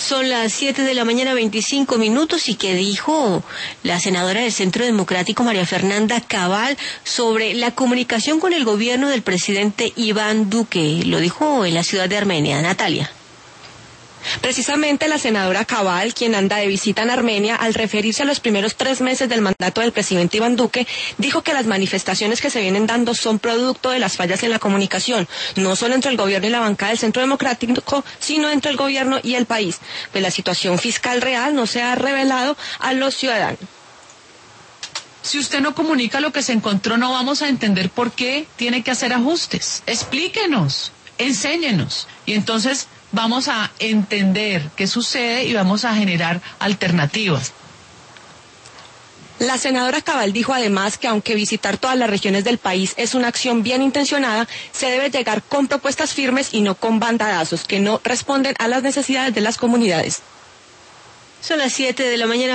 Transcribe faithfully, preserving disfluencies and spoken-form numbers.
Son las siete de la mañana, veinticinco minutos, y ¿qué dijo la senadora del Centro Democrático, María Fernanda Cabal, sobre la comunicación con el gobierno del presidente Iván Duque? Lo dijo en la ciudad de Armenia. Natalia. Precisamente la senadora Cabal, quien anda de visita en Armenia, al referirse a los primeros tres meses del mandato del presidente Iván Duque, dijo que las manifestaciones que se vienen dando son producto de las fallas en la comunicación, no solo entre el gobierno y la bancada del Centro Democrático, sino entre el gobierno y el país, pues la situación fiscal real no se ha revelado a los ciudadanos. Si usted no comunica lo que se encontró, no vamos a entender por qué tiene que hacer ajustes. Explíquenos, enséñenos, y entonces vamos a entender qué sucede y vamos a generar alternativas. La senadora Cabal dijo además que aunque visitar todas las regiones del país es una acción bien intencionada, se debe llegar con propuestas firmes y no con bandadazos que no responden a las necesidades de las comunidades. Son las siete de la mañana.